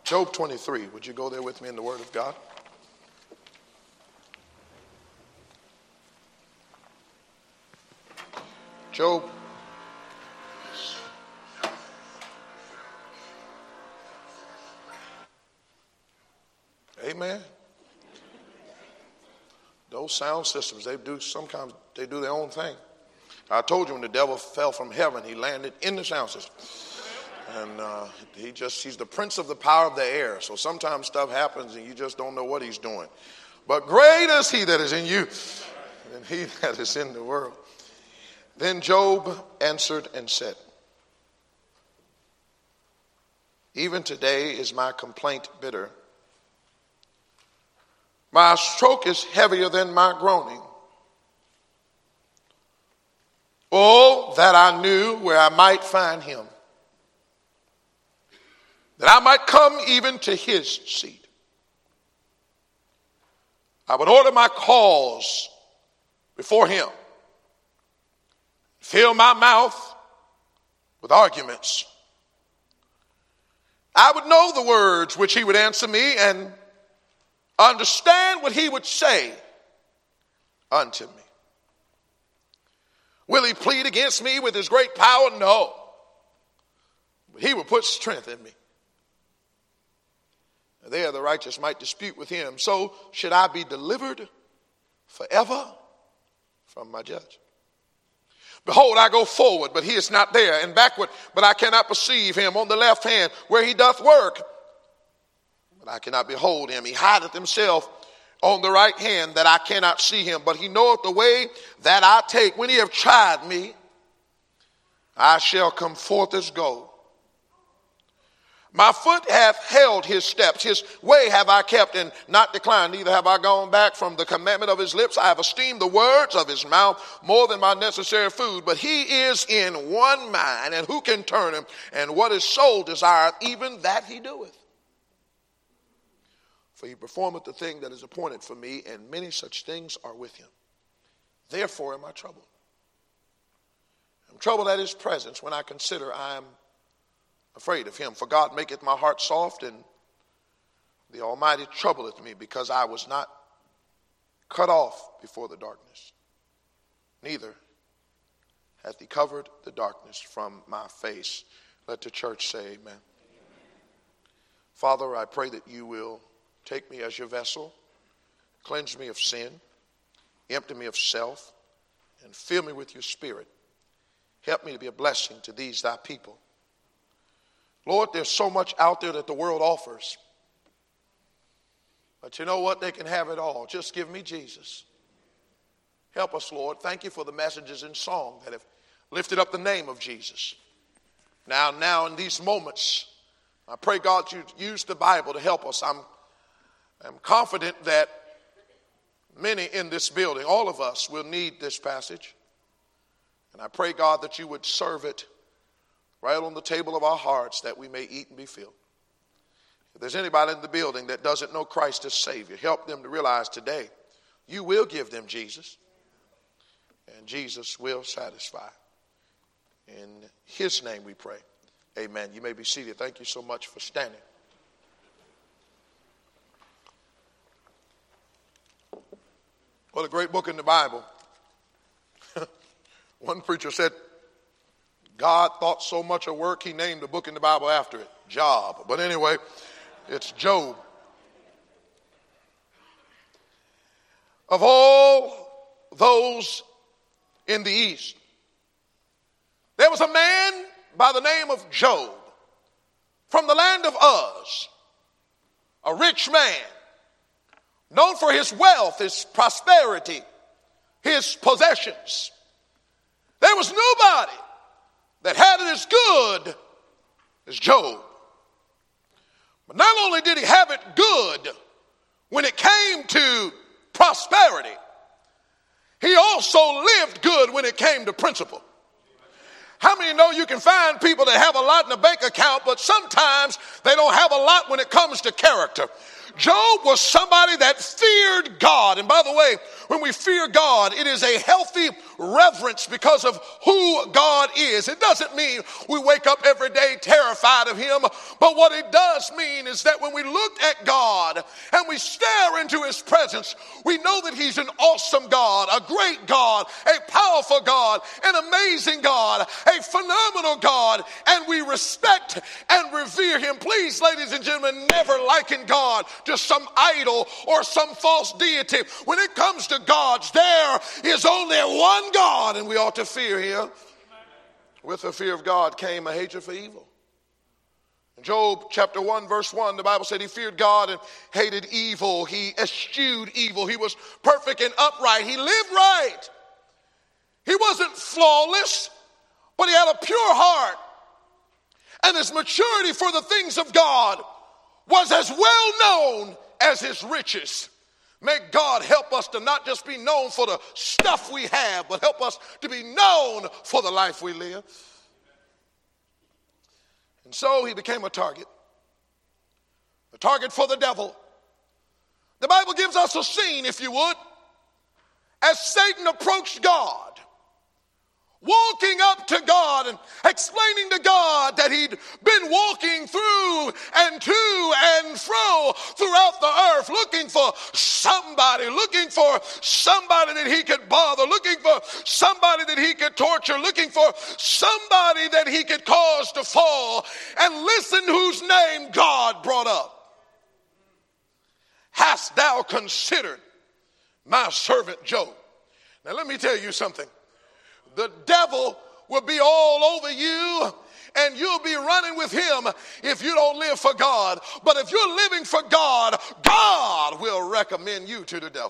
Job 23. Would you go there with me in the Word of God? Job. Amen. Those sound systems, they do their own thing. I told you when the devil fell from heaven, he landed in the sound system. And he's the prince of the power of the air. So sometimes stuff happens and you just don't know what he's doing. But greater is he that is in you than he that is in the world. Then Job answered and said, even today is my complaint bitter. My stroke is heavier than my groaning. Oh, that I knew where I might find him, that I might come even to his seat. I would order my cause before him, fill my mouth with arguments. I would know the words which he would answer me and understand what he would say unto me. Will he plead against me with his great power? No. But he will put strength in me. There the righteous might dispute with him. So should I be delivered forever from my judge. Behold, I go forward, but he is not there, and backward, but I cannot perceive him. On the left hand, where he doth work, but I cannot behold him. He hideth himself on the right hand, that I cannot see him. But he knoweth the way that I take. When he have tried me, I shall come forth as gold. My foot hath held his steps. His way have I kept and not declined. Neither have I gone back from the commandment of his lips. I have esteemed the words of his mouth more than my necessary food. But he is in one mind, and who can turn him? And what his soul desireth, even that he doeth. For he performeth the thing that is appointed for me, and many such things are with him. Therefore am I troubled. I'm troubled at his presence when I consider I am afraid of him. For God maketh my heart soft, and the Almighty troubleth me, because I was not cut off before the darkness. Neither hath he covered the darkness from my face. Let the church say amen. Amen. Father, I pray that you will take me as your vessel, cleanse me of sin, empty me of self, and fill me with your spirit. Help me to be a blessing to these thy people. Lord, there's so much out there that the world offers. But you know what? They can have it all. Just give me Jesus. Help us, Lord. Thank you for the messages in song that have lifted up the name of Jesus. Now in these moments, I pray, God, you use the Bible to help us. I'm confident that many in this building, all of us, will need this passage. And I pray, God, that you would serve it right on the table of our hearts, that we may eat and be filled. If there's anybody in the building that doesn't know Christ as Savior, help them to realize today you will give them Jesus, and Jesus will satisfy. In his name we pray. Amen. You may be seated. Thank you so much for standing. What a great book in the Bible. One preacher said, God thought so much of work, he named the book in the Bible after it, Job. But anyway, it's Job. Of all those in the East, there was a man by the name of Job from the land of Uz, a rich man, known for his wealth, his prosperity, his possessions. There was nobody that had it as good as Job. But not only did he have it good when it came to prosperity, he also lived good when it came to principle. How many know you can find people that have a lot in the bank account, but sometimes they don't have a lot when it comes to character? Job was somebody that feared God. And by the way, when we fear God, it is a healthy reverence because of who God is. It doesn't mean we wake up every day terrified of him, but what it does mean is that when we look at God and we stare into his presence, we know that he's an awesome God, a great God, a powerful God, an amazing God, a phenomenal God, and we respect and revere him. Please, ladies and gentlemen, never liken God to some idol or some false deity. When it comes to gods, there is only one God, and we ought to fear him. With the fear of God came a hatred for evil. In Job chapter 1 verse 1, the Bible said he feared God and hated evil. He eschewed evil. He was perfect and upright. He lived right. He wasn't flawless, but he had a pure heart. And his maturity for the things of God was as well known as his riches. May God help us to not just be known for the stuff we have, but help us to be known for the life we live. And so he became a target for the devil. The Bible gives us a scene, if you would, as Satan approached God, walking up to God and explaining to God that he'd been walking through and to and fro throughout the earth, looking for somebody that he could bother, looking for somebody that he could torture, looking for somebody that he could cause to fall. And listen whose name God brought up. Hast thou considered my servant Job? Now let me tell you something. The devil will be all over you, and you'll be running with him if you don't live for God. But if you're living for God, God will recommend you to the devil.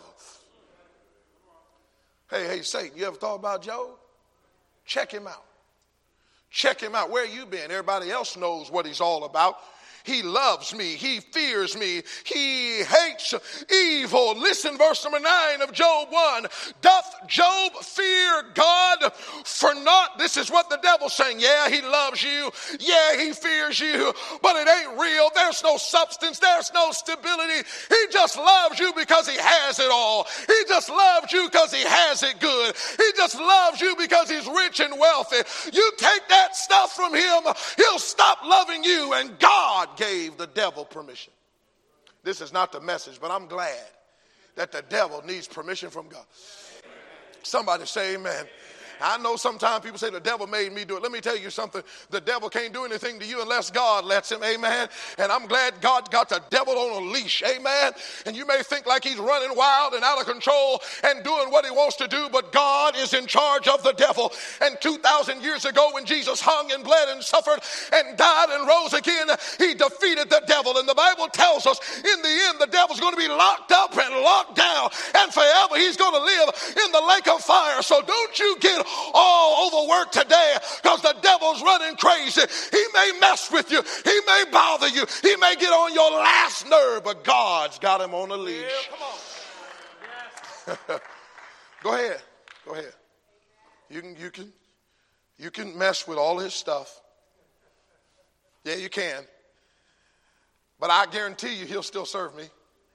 Hey, Satan, you ever thought about Job? Check him out. Check him out. Where you been? Everybody else knows what he's all about. He loves me. He fears me. He hates evil. Listen, verse number 9 of Job 1. Doth Job fear God for naught? This is what the devil's saying. Yeah, he loves you. Yeah, he fears you. But it ain't real. There's no substance. There's no stability. He just loves you because he has it all. He just loves you because he has it good. He just loves you because he's rich and wealthy. You take that stuff from him, he'll stop loving you, and God gave the devil permission. This is not the message, but I'm glad that the devil needs permission from God. Somebody say amen. I know sometimes people say the devil made me do it. Let me tell you something. The devil can't do anything to you unless God lets him. Amen. And I'm glad God got the devil on a leash. Amen. And you may think like he's running wild and out of control and doing what he wants to do, but God is in charge of the devil. And 2,000 years ago when Jesus hung and bled and suffered and died and rose again, he defeated the devil. And the Bible tells us in the end the devil's going to be locked up and locked down, and forever he's going to live in the lake of fire. So don't you get all overworked today because the devil's running crazy. He may mess with you. He may bother you. He may get on your last nerve, but God's got him on a leash. Yeah, come on. Yes. Go ahead. You can mess with all his stuff. Yeah, you can. But I guarantee you he'll still serve me.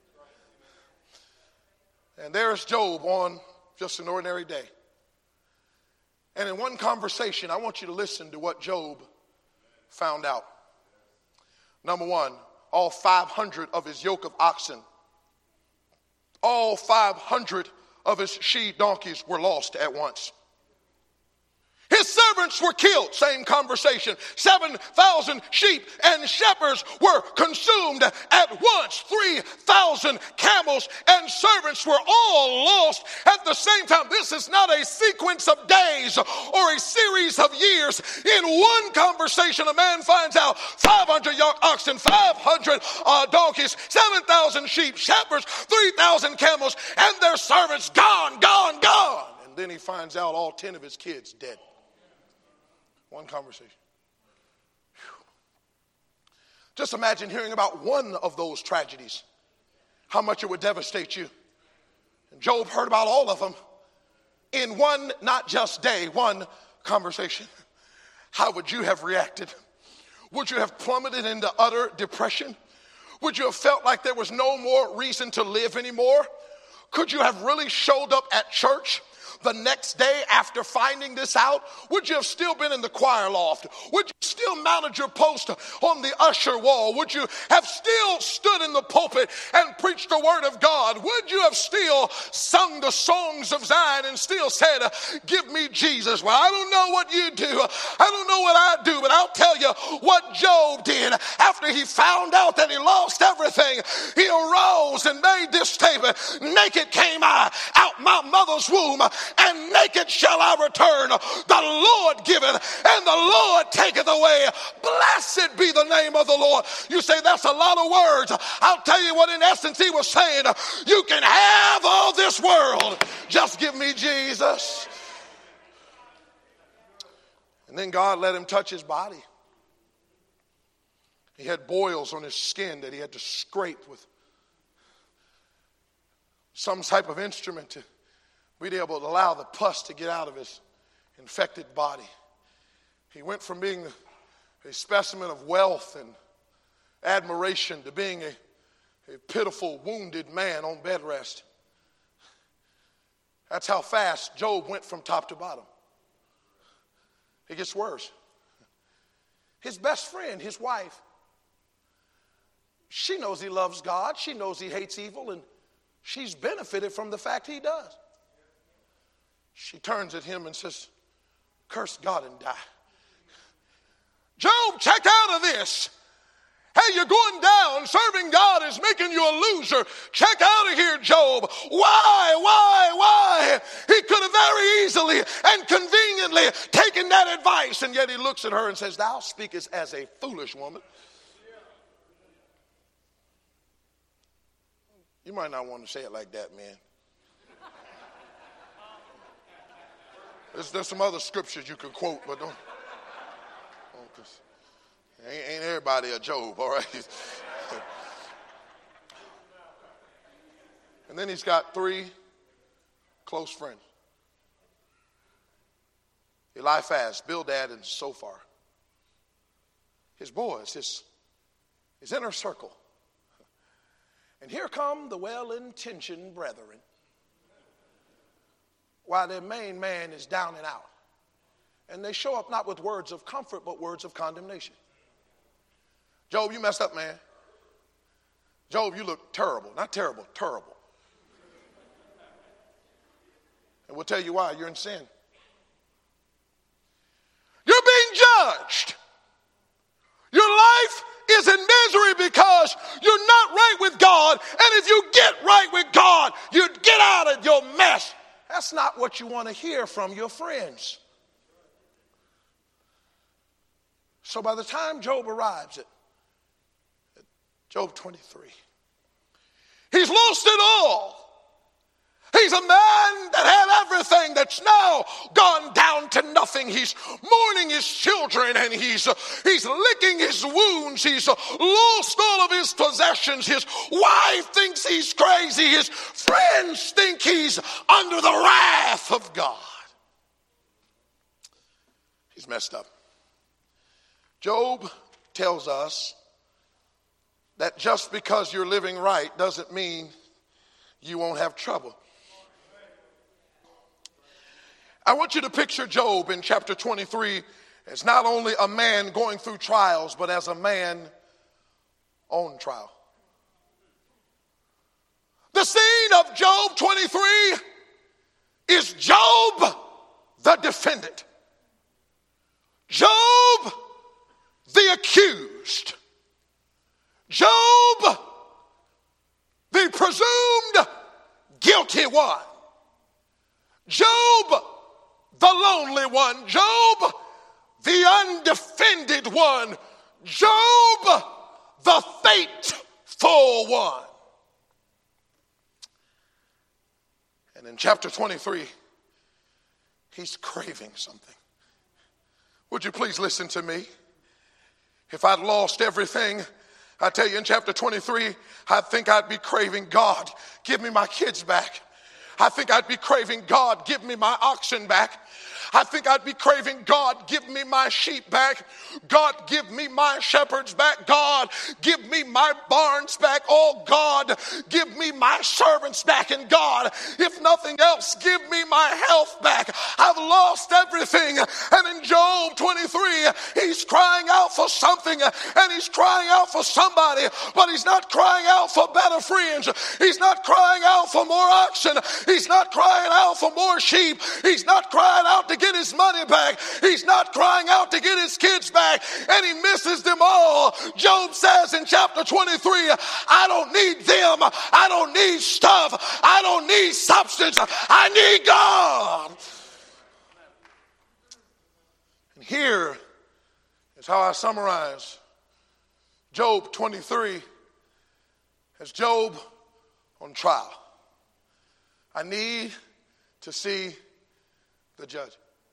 And there's Job on just an ordinary day. And in one conversation, I want you to listen to what Job found out. Number one, all 500 of his yoke of oxen, all 500 of his she-donkeys were lost at once. His servants were killed. Same conversation. 7,000 sheep and shepherds were consumed at once. 3,000 camels and servants were all lost at the same time. This is not a sequence of days or a series of years. In one conversation, a man finds out 500 oxen, 500 donkeys, 7,000 sheep, shepherds, 3,000 camels, and their servants gone. And then he finds out all 10 of his kids dead. One conversation. Whew. Just imagine hearing about one of those tragedies, how much it would devastate you. And Job heard about all of them in one, not just day, one conversation. how would you have reacted? Would you have plummeted into utter depression? Would you have felt like there was no more reason to live anymore? Could you have really showed up at church the next day after finding this out? Would you have still been in the choir loft? Would you still mounted your post on the usher wall? Would you have still stood in the pulpit and preached the word of God? Would you have still sung the songs of Zion and still said, give me Jesus? Well, I don't know what you do. I don't know what I do, but I'll tell you what Job did after he found out that he lost everything. He arose and made this statement: naked came I out my mother's womb, and naked shall I return. The Lord giveth, and the Lord taketh away. Blessed be the name of the Lord. You say that's a lot of words. I'll tell you what, in essence, he was saying: you can have all this world, just give me Jesus. And then God let him touch his body. He had boils on his skin that he had to scrape with some type of instrument to be able to allow the pus to get out of his infected body. He went from being a specimen of wealth and admiration to being a pitiful, wounded man on bed rest. That's how fast Job went from top to bottom. It gets worse. His best friend, his wife, she knows he loves God. She knows he hates evil, and she's benefited from the fact he does. She turns at him and says, curse God and die. Job, check out of this. Hey, you're going down. Serving God is making you a loser. Check out of here, Job. Why? He could have very easily and conveniently taken that advice, and yet he looks at her and says, thou speakest as a foolish woman. You might not want to say it like that, man. There's some other scriptures you can quote, but don't ain't everybody a Job, all right? And then he's got 3 close friends: Eliphaz, Bildad, and Zophar. His boys, his inner circle. And here come the well-intentioned brethren, while their main man is down and out. And they show up not with words of comfort, but words of condemnation. Job, you messed up, man. Job, you look terrible. Not terrible, terrible. And we'll tell you why. You're in sin. You're being judged. Your life is in misery because you're not right with God. And if you get right with God, you get out of your mess. That's not what you want to hear from your friends. So by the time Job arrives at Job 23, he's lost it all. He's a man that had everything that's now gone down to nothing. He's mourning his children, and he's licking his wounds. He's lost all of his possessions. His wife thinks he's crazy. His friends think he's under the wrath of God. He's messed up. Job tells us that just because you're living right doesn't mean you won't have trouble. I want you to picture Job in chapter 23 as not only a man going through trials, but as a man on trial. The scene of Job 23 is Job the defendant, Job the accused, Job the presumed guilty one, Job the lonely one, Job the undefended one, Job the fateful one. And in chapter 23, he's craving something. Would you please listen to me? If I'd lost everything, I tell you, in chapter 23, I think I'd be craving, God, give me my kids back. I think I'd be craving, God, give me my oxen back. I think I'd be craving, God, give me my sheep back. God, give me my shepherds back. God, give me my barns back. Oh, God, give me my servants back. And God, if nothing else, give me my health back. I've lost everything. And in Job 23, he's crying out for something, and he's crying out for somebody, but he's not crying out for better friends. He's not crying out for more oxen. He's not crying out for more sheep. He's not crying out to get his money back. He's not crying out to get his kids back, and he misses them all. Job says in chapter 23, I don't need them. I don't need stuff. I don't need substance. I need God. And here is how I summarize Job 23 as Job on trial. I need to see the judge.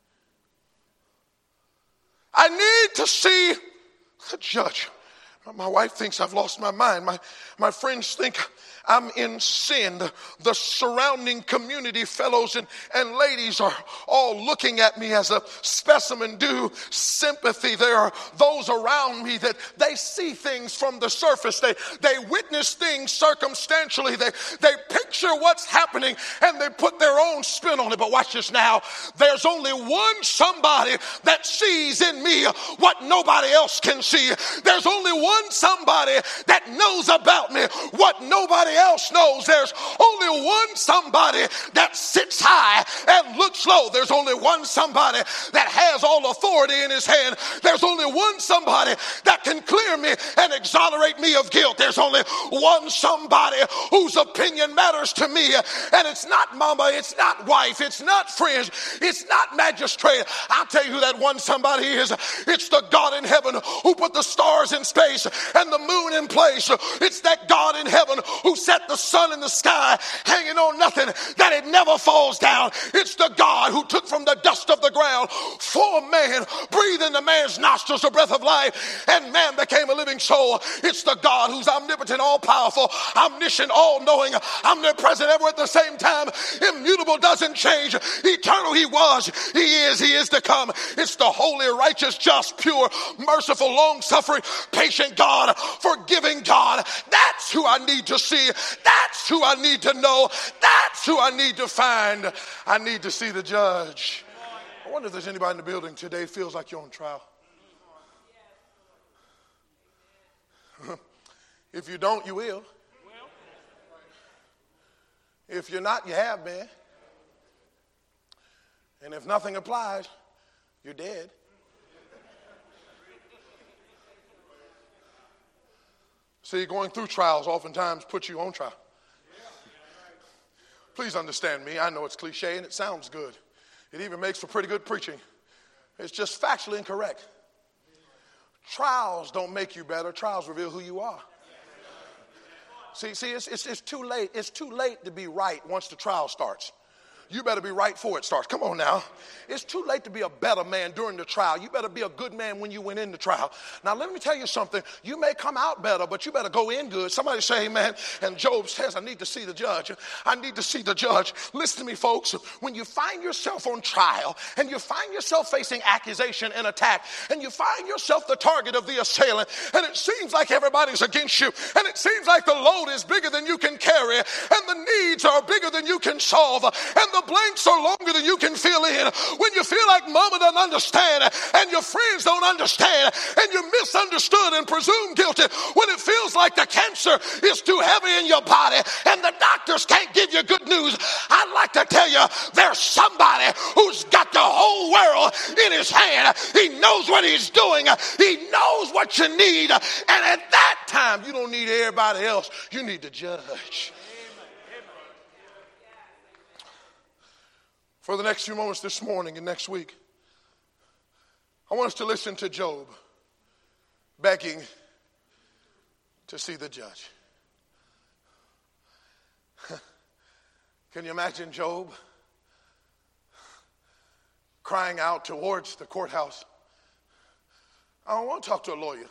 I need to see the judge. My wife thinks I've lost my mind. My friends think I'm in sin. The surrounding community fellows and ladies are all looking at me as a specimen due sympathy. There are those around me that they see things from the surface. They witness things circumstantially. They picture what's happening and they put their own spin on it. But watch this now. There's only one somebody that sees in me what nobody else can see. There's only one somebody that knows about me what nobody else knows. There's only one somebody that sits high and looks low. There's only one somebody that has all authority in his hand. There's only one somebody that can clear me and exonerate me of guilt. There's only one somebody whose opinion matters to me. And it's not mama, it's not wife, it's not friends, it's not magistrate. I'll tell you who that one somebody is. It's the God in heaven who put the stars in space and the moon in place. It's that God in heaven who set the sun in the sky hanging on nothing, that it never falls down. It's the God who took from the dust of the ground, formed man, breathed into man's nostrils the breath of life, and man became a living soul. It's the God who's omnipotent, all-powerful, omniscient, all-knowing, omnipresent, ever at the same time, immutable, doesn't change, eternal. He was, he is to come. It's the holy, righteous, just, pure, merciful, long-suffering, patient God, forgiving God. That's who I need to see. That's who I need to know. That's who I need to find. I need to see the judge. I wonder if there's anybody in the building today that feels like you're on trial. If you don't, you will. If you're not, you have been. And if nothing applies, you're dead. See, going through trials oftentimes puts you on trial. Please understand me. I know it's cliche and it sounds good. It even makes for pretty good preaching. It's just factually incorrect. Trials don't make you better. Trials reveal who you are. See, it's too late. It's too late to be right once the trial starts. You better be right before it starts. Come on now. It's too late to be a better man during the trial. You better be a good man when you went in the trial. Now, let me tell you something. You may come out better, but you better go in good. Somebody say amen. And Job says, I need to see the judge. I need to see the judge. Listen to me, folks. When you find yourself on trial and you find yourself facing accusation and attack and you find yourself the target of the assailant and it seems like everybody's against you and it seems like the load is bigger than you can carry and the needs are bigger than you can solve and the blanks are longer than you can fill in, when you feel like mama doesn't understand and your friends don't understand and you're misunderstood and presumed guilty, when it feels like the cancer is too heavy in your body and the doctors can't give you good news, I'd like to tell you there's somebody who's got the whole world in his hand. He knows what he's doing. He knows what you need. And at that time, you don't need everybody else. You need the judge. For the next few moments this morning and next week, I want us to listen to Job begging to see the judge. Can you imagine Job crying out towards the courthouse? I don't want to talk to a lawyer.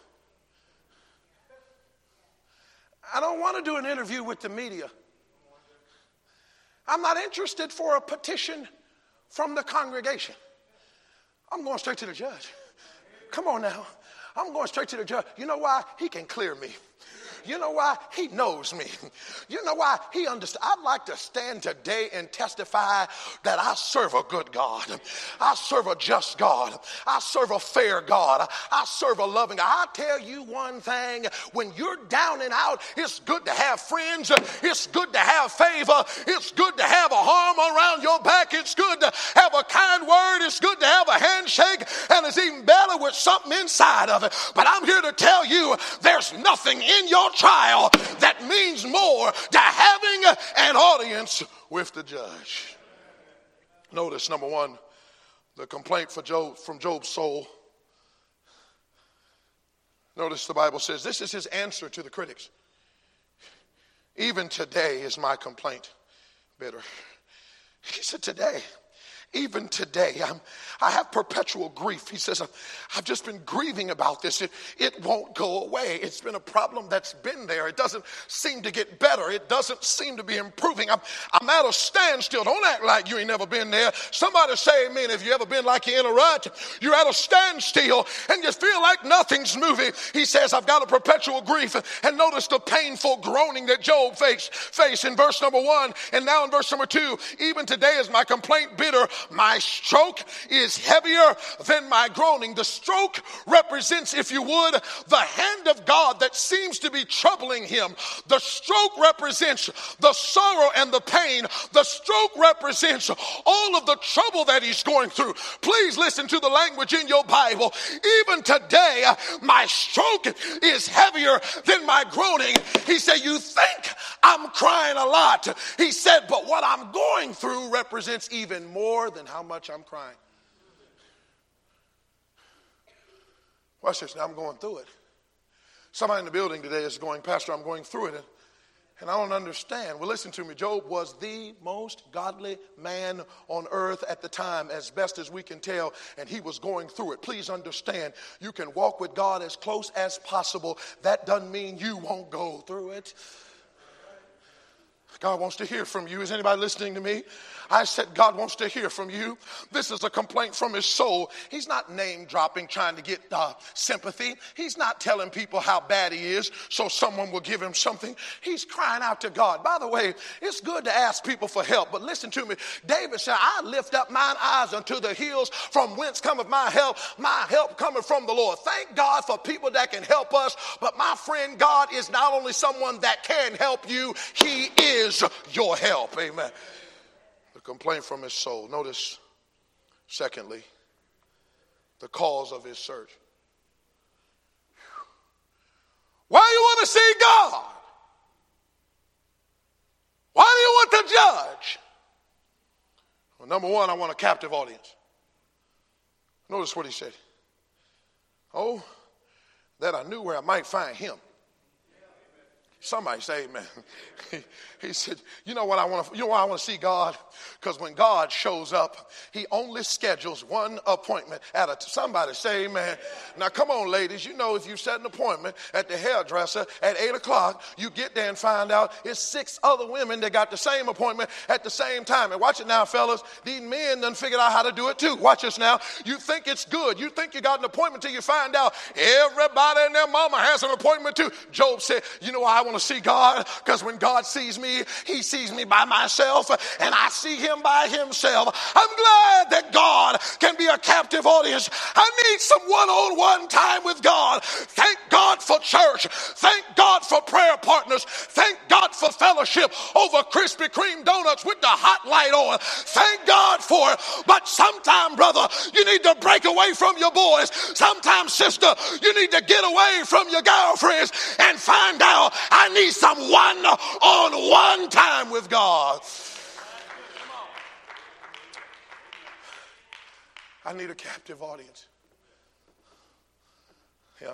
I don't want to do an interview with the media. I'm not interested for a petition from the congregation. I'm going straight to the judge. Come on now. I'm going straight to the judge. You know why? He can clear me. You know why? He knows me. You know why? He understands. I'd like to stand today and testify that I serve a good God. I serve a just God. I serve a fair God. I serve a loving God. I tell you one thing, when you're down and out, it's good to have friends. It's good to have favor. It's good to have a arm around your back. It's good to have a kind word. It's good to have a handshake. And it's even better with something inside of it. But I'm here to tell you, there's nothing in your trial that means more to having an audience with the judge. Notice, number one, the complaint from Job's soul. Notice the Bible says this is his answer to the critics. Even today is my complaint bitter. He said, today, even today, I have perpetual grief. He says, I've just been grieving about this. It won't go away. It's been a problem that's been there. It doesn't seem to get better. It doesn't seem to be improving. I'm at a standstill. Don't act like you ain't never been there. Somebody say amen if you ever been like you're in a rut. You're at a standstill and you feel like nothing's moving. He says, I've got a perpetual grief. And notice the painful groaning that Job faced in verse number 1. And now in verse number 2, even today is my complaint bitter. My stroke is heavier than my groaning. The stroke represents, if you would, the hand of God that seems to be troubling him. The stroke represents the sorrow and the pain. The stroke represents all of the trouble that he's going through. Please listen to the language in your Bible. Even today, my stroke is heavier than my groaning. He said, you think I'm crying a lot. He said, but what I'm going through represents even more than how much I'm crying. Watch this. Now I'm going through it. Somebody in the building today is going, Pastor, I'm going through it. And I don't understand. Well, listen to me. Job was the most godly man on earth at the time, as best as we can tell, and he was going through it. Please understand, you can walk with God as close as possible. That doesn't mean you won't go through it. God wants to hear from you. Is anybody listening to me? I said God wants to hear from you. This is a complaint from his soul. He's not name dropping, trying to get sympathy. He's not telling people how bad he is so someone will give him something. He's crying out to God. By the way, it's good to ask people for help, but listen to me. David said, I lift up mine eyes unto the hills, from whence cometh my help cometh from the Lord. Thank God for people that can help us, but my friend, God is not only someone that can help you, he is your help. Amen. The complaint from his soul. Notice, secondly, the cause of his search. Why do you want to see God? Why do you want to judge? Well, number one, I want a captive audience. Notice what he said. Oh, that I knew where I might find him. Somebody say amen. He said, you know why I want to see God? Because when God shows up, he only schedules one appointment at a time. Somebody say amen. Now come on, ladies. You know, if you set an appointment at the hairdresser at 8 o'clock, you get there and find out it's 6 other women that got the same appointment at the same time. And watch it now, fellas. These men done figured out how to do it too. Watch this now. You think it's good. You think you got an appointment till you find out everybody and their mama has an appointment too. Job said, you know why I want to see God? Because when God sees me, he sees me by myself and I see him by himself. I'm glad that God can be a captive audience. I need some one-on-one time with God. Thank God for church. Thank God for prayer partners. Thank God for fellowship over Krispy Kreme donuts with the hot light on. Thank God for it. But sometime, brother, you need to break away from your boys. Sometime, sister, you need to get away from your girlfriends and find out I need some one-on-one time with God. I need a captive audience. Yeah.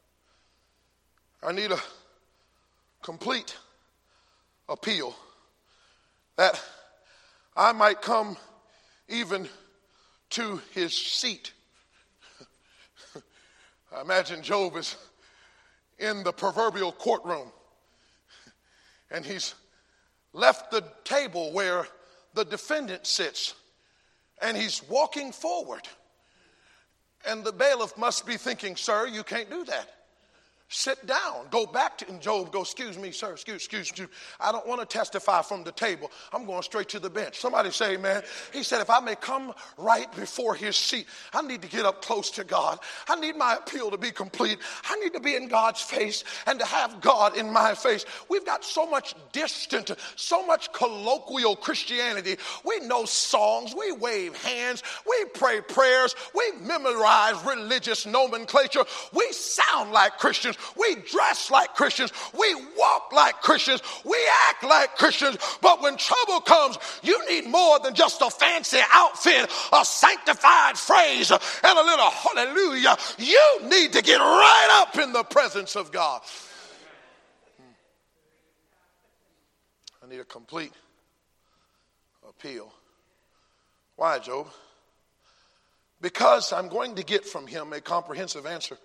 I need a complete appeal that I might come even to his seat. I imagine Job is in the proverbial courtroom and he's left the table where the defendant sits and he's walking forward. And the bailiff must be thinking, sir, you can't do that. Sit down. Go back to, and Job goes, excuse me, sir, excuse me. I don't want to testify from the table. I'm going straight to the bench. Somebody say, amen. He said, if I may come right before his seat, I need to get up close to God. I need my appeal to be complete. I need to be in God's face and to have God in my face. We've got so much distant, so much colloquial Christianity. We know songs. We wave hands. We pray prayers. We memorize religious nomenclature. We sound like Christians. We dress like Christians. We walk like Christians. We act like Christians. But when trouble comes, you need more than just a fancy outfit, a sanctified phrase, and a little hallelujah. You need to get right up in the presence of God. I need a complete appeal. Why, Job? Because I'm going to get from him a comprehensive answer.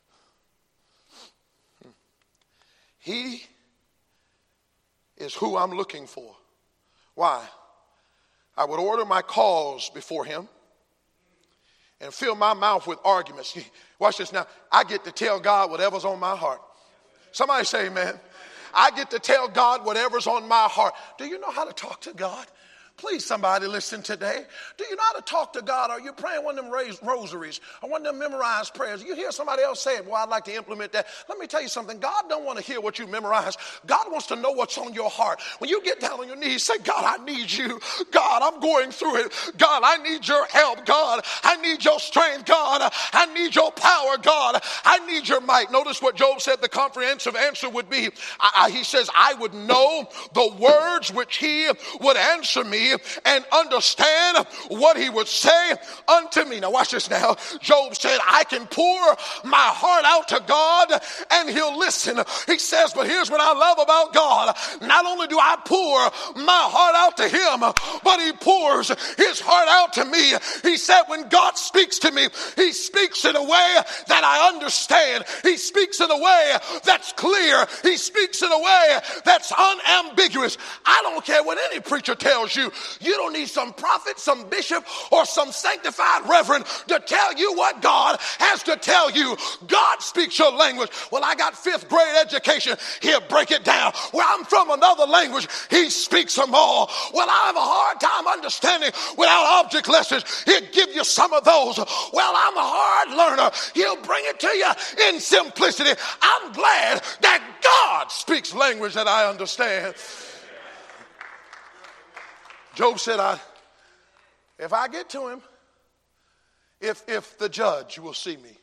He is who I'm looking for. Why? I would order my cause before him and fill my mouth with arguments. Watch this now. I get to tell God whatever's on my heart. Somebody say amen. I get to tell God whatever's on my heart. Do you know how to talk to God? Please, somebody listen today. Do you know how to talk to God? Are you praying one of them rosaries or one of them memorized prayers? You hear somebody else say it, well, I'd like to implement that. Let me tell you something. God don't want to hear what you memorize. God wants to know what's on your heart. When you get down on your knees, say, God, I need you. God, I'm going through it. God, I need your help. God, I need your strength. God, I need your power. God, I need your might. Notice what Job said the comprehensive answer would be. He says, I would know the words which he would answer me and understand what he would say unto me. Now watch this now. Job said, I can pour my heart out to God and he'll listen. He says, but here's what I love about God. Not only do I pour my heart out to him, but he pours his heart out to me. He said, when God speaks to me, he speaks in a way that I understand. He speaks in a way that's clear. He speaks in a way that's unambiguous. I don't care what any preacher tells you. You don't need some prophet, some bishop, or some sanctified reverend to tell you what God has to tell you. God speaks your language. Well, I got 5th grade education. He'll break it down. Well, I'm from another language. He speaks them all. Well, I have a hard time understanding without object lessons. He'll give you some of those. Well, I'm a hard learner. He'll bring it to you in simplicity. I'm glad that God speaks language that I understand. Job said, if I get to him, if the judge will see me,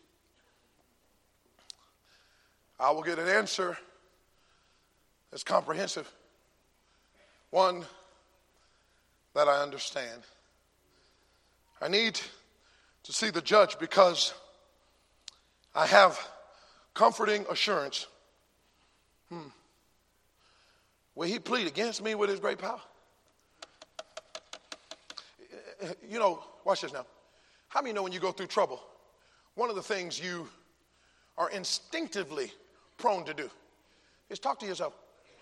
I will get an answer that's comprehensive, one that I understand. I need to see the judge because I have comforting assurance. Will he plead against me with his great power? You know, watch this now. How many know when you go through trouble, one of the things you are instinctively prone to do is talk to yourself.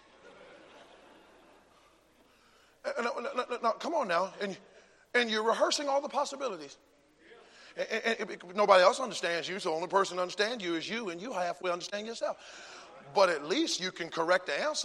No, come on now. And you're rehearsing all the possibilities. And nobody else understands you, so the only person who understands you is you, and you halfway understand yourself. But at least you can correct the answer.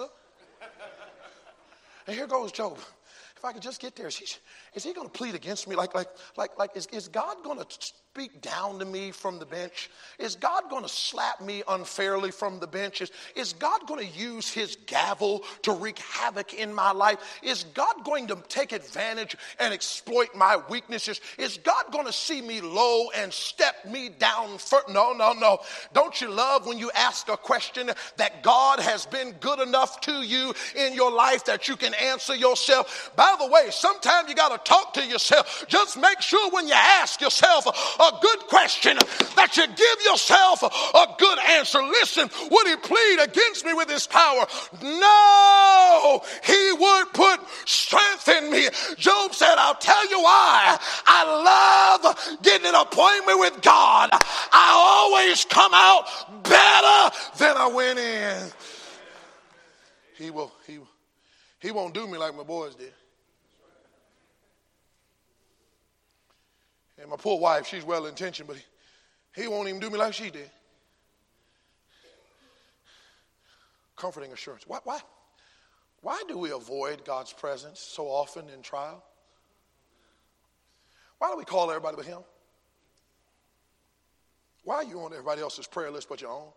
And here goes Job. If I could just get there, is he going to plead against me? Is God going to speak down to me from the bench? Is God going to slap me unfairly from the bench? Is God going to use his gavel to wreak havoc in my life? Is God going to take advantage and exploit my weaknesses? Is God going to see me low and step me down? No. Don't you love when you ask a question that God has been good enough to you in your life that you can answer yourself? By the way, sometimes you got to talk to yourself. Just make sure when you ask yourself a good question that you give yourself a good answer. Listen, would he plead against me with his power? No, he would put strength in me. Job said, I'll tell you why. I love getting an appointment with God. I always come out better than I went in. He won't do me like my boys did. And my poor wife, she's well-intentioned, but he won't even do me like she did. Comforting assurance. Why do we avoid God's presence so often in trial? Why do we call everybody but him? Why are you on everybody else's prayer list but your own?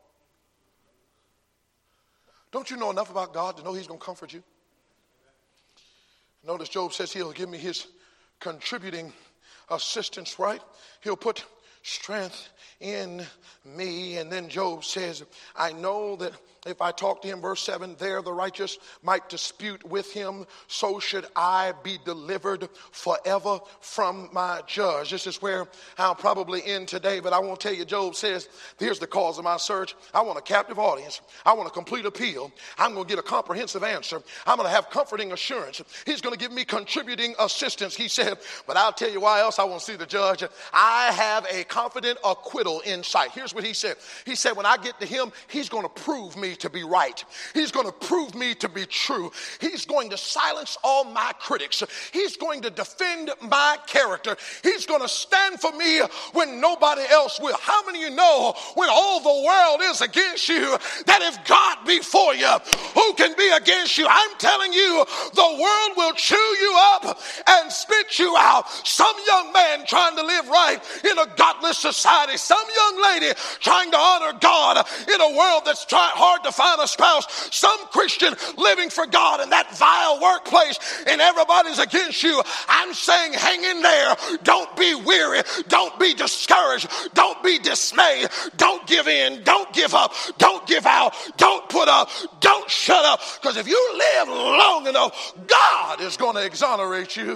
Don't you know enough about God to know he's going to comfort you? Notice Job says he'll give me his contributing assistance, right? He'll put strength in me. And then Job says, I know that if I talk to him, verse 7, there the righteous might dispute with him, so should I be delivered forever from my judge. This is where I'll probably end today, but I won't tell you. Job says, here's the cause of my search. I want a captive audience. I want a complete appeal. I'm going to get a comprehensive answer. I'm going to have comforting assurance. He's going to give me contributing assistance. He said, but I'll tell you why else I want to see the judge. I have a confident acquittal in sight. Here's what he said. He said, when I get to him, he's going to prove me to be right. He's going to prove me to be true. He's going to silence all my critics. He's going to defend my character. He's going to stand for me when nobody else will. How many of you know when all the world is against you, that if God be for you, who can be against you? I'm telling you, the world will chew you up and spit you out. Some young man trying to live right in a godless society. Some young lady trying to honor God in a world that's hard to find a spouse. Some Christian living for God in that vile workplace, and everybody's against you. I'm saying hang in there. Don't be weary. Don't be discouraged. Don't be dismayed. Don't give in. Don't give up. Don't give out. Don't put up. Don't shut up. Because if you live long enough, God is going to exonerate you.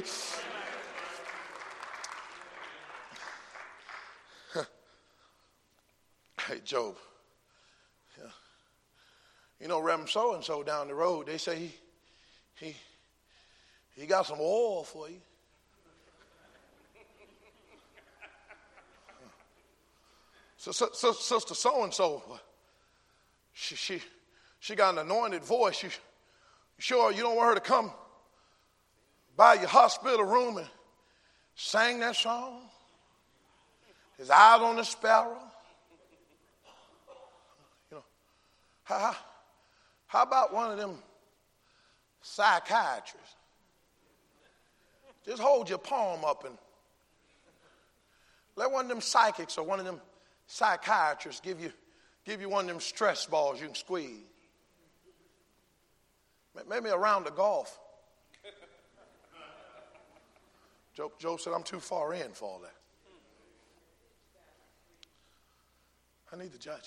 Hey, Job. Yeah. You know, Reverend so-and-so down the road, they say he got some oil for you. So Sister so-and-so, she got an anointed voice. You sure you don't want her to come by your hospital room and sing that song? His eyes on the sparrow. You know, how about one of them psychiatrists? Just hold your palm up and let one of them psychics or one of them psychiatrists give you one of them stress balls you can squeeze. Maybe a round of golf. Job said, I'm too far in for all that. I need the judge.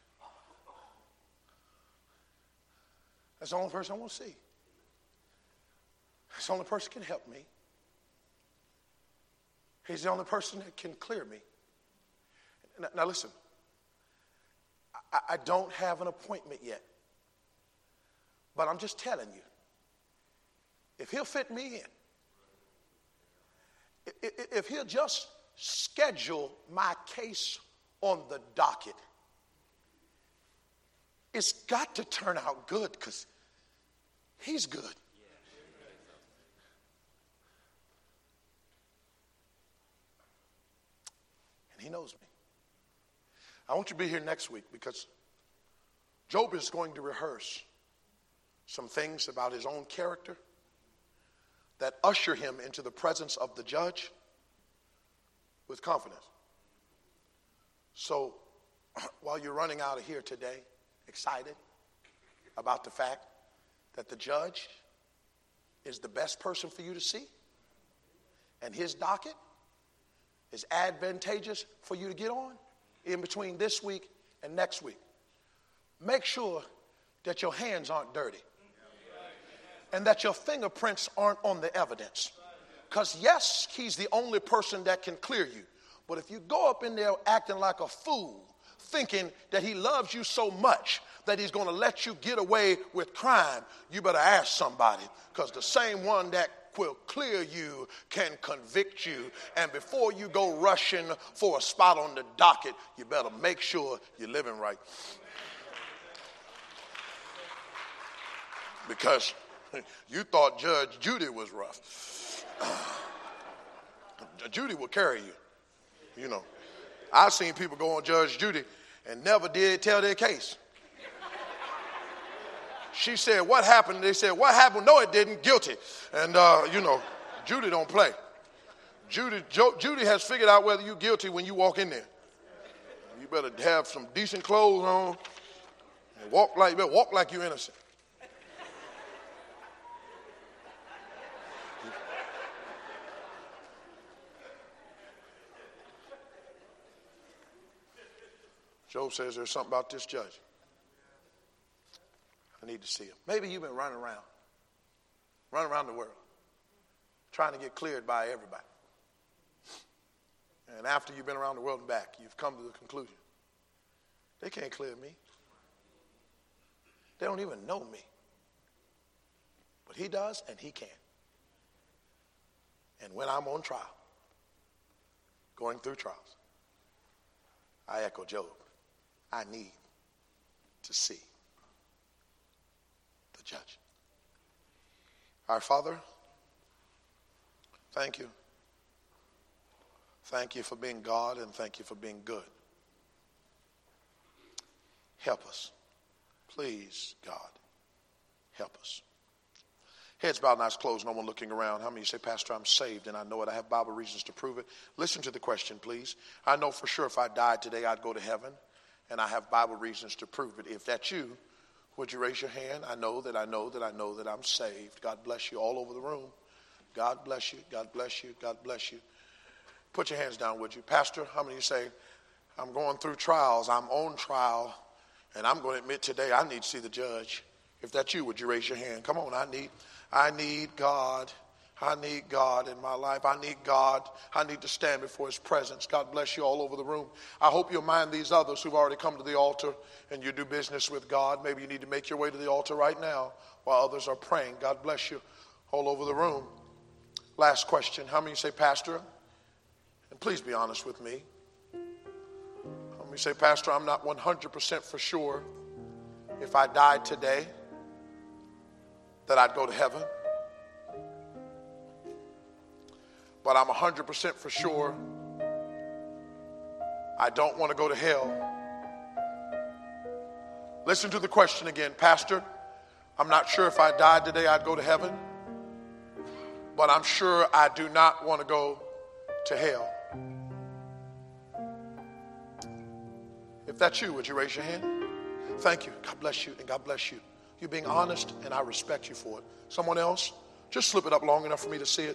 That's the only person I want to see. That's the only person that can help me. He's the only person that can clear me. Now listen, I don't have an appointment yet. But I'm just telling you, if he'll fit me in, if he'll just schedule my case on the docket, it's got to turn out good because he's good. And he knows me. I want you to be here next week because Job is going to rehearse some things about his own character that usher him into the presence of the judge with confidence. So while you're running out of here today, excited about the fact that the judge is the best person for you to see, and his docket is advantageous for you to get on in between this week and next week, make sure that your hands aren't dirty and that your fingerprints aren't on the evidence. Because yes, he's the only person that can clear you. But if you go up in there acting like a fool, thinking that he loves you so much that he's going to let you get away with crime, you better ask somebody, because the same one that will clear you can convict you. And before you go rushing for a spot on the docket, you better make sure you're living right. Because you thought Judge Judy was rough. Judy will carry you. You know, I've seen people go on Judge Judy and never did tell their case. She said, what happened? They said, what happened? No, it didn't. Guilty. And, Judy don't play. Judy has figured out whether you're guilty when you walk in there. You better have some decent clothes on and walk like you're innocent. Job says there's something about this judge. I need to see him. Maybe you've been running around the world, trying to get cleared by everybody. And after you've been around the world and back, you've come to the conclusion, they can't clear me. They don't even know me. But he does, and he can. And when I'm on trial, going through trials, I echo Job. I need to see the judge. Our Father, thank you. Thank you for being God, and thank you for being good. Help us. Please, God, help us. Heads bowed and eyes closed, no one looking around. How many of you say, Pastor, I'm saved and I know it. I have Bible reasons to prove it. Listen to the question, please. I know for sure if I died today, I'd go to heaven, and I have Bible reasons to prove it. If that's you, would you raise your hand? I know that I'm saved. God bless you all over the room. God bless you. God bless you. God bless you. Put your hands down, would you? Pastor, how many of you say, I'm going through trials, I'm on trial, and I'm going to admit today I need to see the judge. If that's you, would you raise your hand? Come on, I need God. I need God in my life. I need God. I need to stand before his presence. God bless you all over the room. I hope you'll mind these others who've already come to the altar and you do business with God. Maybe you need to make your way to the altar right now while others are praying. God bless you all over the room. Last question. How many say, Pastor, and please be honest with me. How many say, Pastor, I'm not 100% for sure if I died today that I'd go to heaven. But I'm 100% for sure I don't want to go to hell. Listen to the question again. Pastor, I'm not sure if I died today I'd go to heaven, but I'm sure I do not want to go to hell. If that's you, would you raise your hand? Thank you. God bless you, and God bless you. You're being honest, and I respect you for it. Someone else? Just slip it up long enough for me to see it.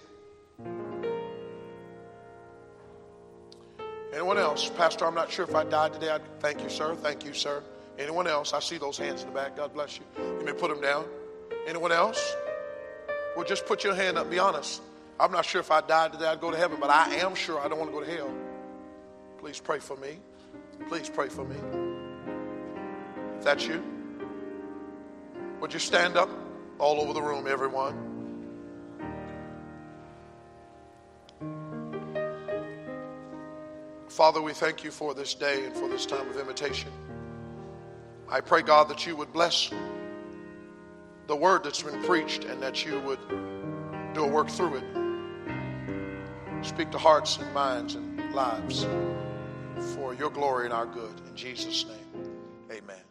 Anyone else? Pastor, I'm not sure if I died today. Thank you, sir. Thank you, sir. Anyone else? I see those hands in the back. God bless you. You may put them down. Anyone else? Well, just put your hand up. Be honest. I'm not sure if I died today I'd go to heaven, but I am sure I don't want to go to hell. Please pray for me. Please pray for me. If that's you, would you stand up all over the room, everyone? Father, we thank you for this day and for this time of invitation. I pray, God, that you would bless the word that's been preached and that you would do a work through it. Speak to hearts and minds and lives for your glory and our good. In Jesus' name, amen.